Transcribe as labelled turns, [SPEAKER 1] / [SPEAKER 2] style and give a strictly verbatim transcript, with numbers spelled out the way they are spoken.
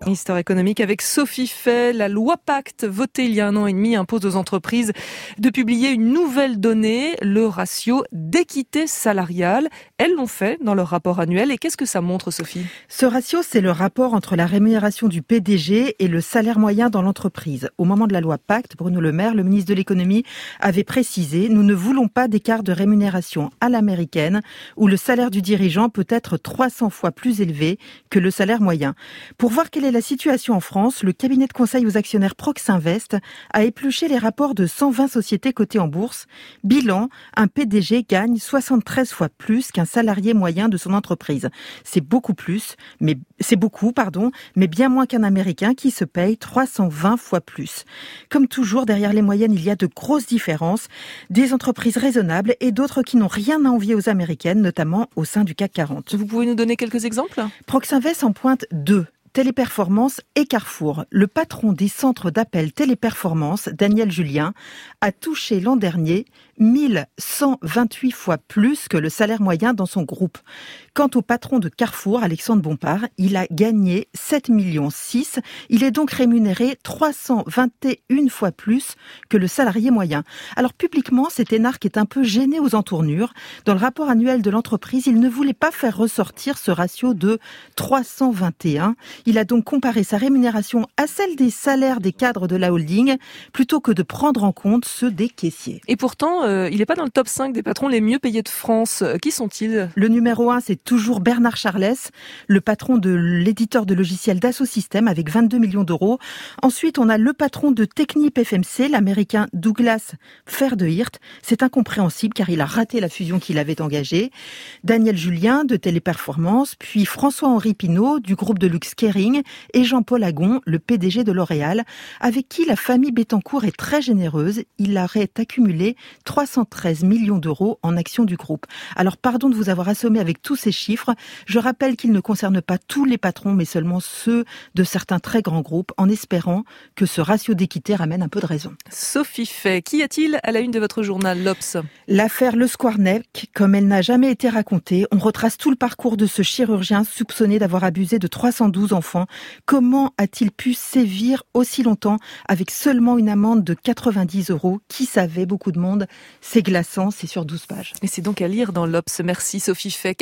[SPEAKER 1] Histoire économique avec Sophie Fay. La loi Pacte, votée il y a un an et demi, impose aux entreprises de publier une nouvelle donnée, le ratio d'équité salariale. Elles l'ont fait dans leur rapport annuel. Et qu'est-ce que ça montre, Sophie ?
[SPEAKER 2] Ce ratio, c'est le rapport entre la rémunération du P D G et le salaire moyen dans l'entreprise. Au moment de la loi Pacte, Bruno Le Maire, le ministre de l'économie, avait précisé « Nous ne voulons pas d'écart de rémunération à l'américaine où le salaire du dirigeant peut être trois cents fois plus élevé que le salaire moyen ». Pour voir quelle est la situation en France, le cabinet de conseil aux actionnaires Proxinvest a épluché les rapports de cent vingt sociétés cotées en bourse. Bilan, un P D G gagne soixante-treize fois plus qu'un salarié moyen de son entreprise. C'est beaucoup plus, mais c'est beaucoup, pardon, mais bien moins qu'un Américain qui se paye trois cent vingt fois plus. Comme toujours, derrière les moyennes, il y a de grosses différences, des entreprises raisonnables et d'autres qui n'ont rien à envier aux Américaines, notamment au sein du C A C quarante.
[SPEAKER 1] Vous pouvez nous donner quelques exemples ?
[SPEAKER 2] Proxinvest en pointe deux. Téléperformance et Carrefour. Le patron des centres d'appel Téléperformance, Daniel Julien, a touché l'an dernier mille cent vingt-huit fois plus que le salaire moyen dans son groupe. Quant au patron de Carrefour, Alexandre Bompard, il a gagné sept virgule six millions. Il est donc rémunéré trois cent vingt et une fois plus que le salarié moyen. Alors publiquement, cet énarque est un peu gêné aux entournures. Dans le rapport annuel de l'entreprise, il ne voulait pas faire ressortir ce ratio de trois cent vingt et un. Il a donc comparé sa rémunération à celle des salaires des cadres de la holding, plutôt que de prendre en compte ceux des caissiers.
[SPEAKER 1] Et pourtant, euh, il n'est pas dans le top cinq des patrons les mieux payés de France. Qui sont-ils ?
[SPEAKER 2] Le numéro un, c'est toujours Bernard Charlès, le patron de l'éditeur de logiciels Dassault Systèmes avec vingt-deux millions d'euros. Ensuite, on a le patron de Technip F M C, l'américain Douglas Fairdehirt. C'est incompréhensible car il a raté la fusion qu'il avait engagée. Daniel Julien de Téléperformance, puis François-Henri Pinault du groupe de luxe Kering et Jean-Paul Agon, le P D G de L'Oréal, avec qui la famille Bettencourt est très généreuse. Il aurait accumulé trois cent treize millions d'euros en actions du groupe. Alors pardon de vous avoir assommé avec tous ces chiffres. Je rappelle qu'ils ne concernent pas tous les patrons, mais seulement ceux de certains très grands groupes, en espérant que ce ratio d'équité ramène un peu de raison.
[SPEAKER 1] Sophie Fay, qu'y a-t-il à la une de votre journal, l'Obs ?
[SPEAKER 2] L'affaire Le Squarneck, comme elle n'a jamais été racontée, on retrace tout le parcours de ce chirurgien soupçonné d'avoir abusé de trois cent douze enfants. Comment a-t-il pu sévir aussi longtemps avec seulement une amende de quatre-vingt-dix euros ? Qui savait ? Beaucoup de monde. C'est glaçant, c'est sur douze pages.
[SPEAKER 1] Et c'est donc à lire dans l'Obs. Merci Sophie Fay.